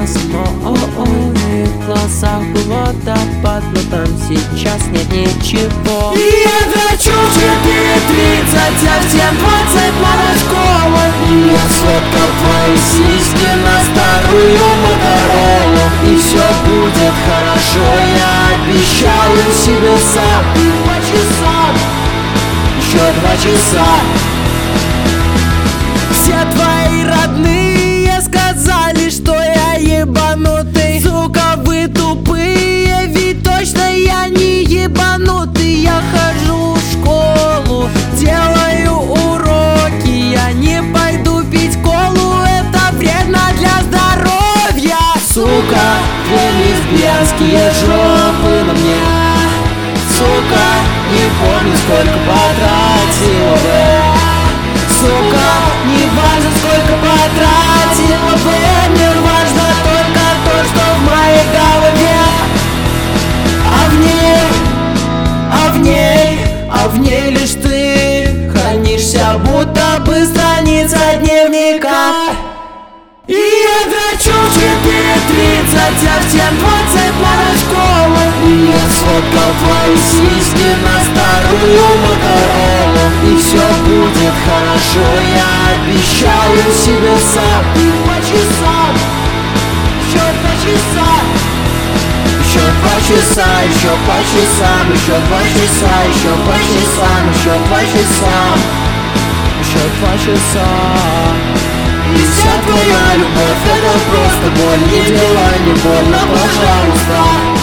моих глазах был водопад, но там сейчас нет ничего. И я драчу в 4:30, а в 7:20 пора школа. И я сфоткал твои сиськи на старую Моторолу. И все будет хорошо, я обещаю себе сам. И по часам, еще 2 часа. Все твои родные сказали, что я ебанутый. Сука, вы тупые, ведь точно я не ебанутый. Я хожу в школу, делаю уроки. Я не пойду пить колу, это вредно для здоровья. Сука, две лесбиянские жопы на мне. Сука, не помню, сколько потратила бы. Сука, не важно, сколько потратила бы. Мне важно только то, что в моей голове. А в ней лишь ты хранишься, будто бы страница дневника. И я драчу в 4:30, а в 7:20 пора школа. И я сфоткал твои сиськи на старую Моторолу. И все будет хорошо, я обещаю себе сам. И по часам, еще 2 часа. Еще 2 часа, еще по часам, еще 2 часа, еще по часам, еще 2 часа, еще 2 часа. И вся твоя любовь — это просто боль, не делай, не больно, пожалуйста.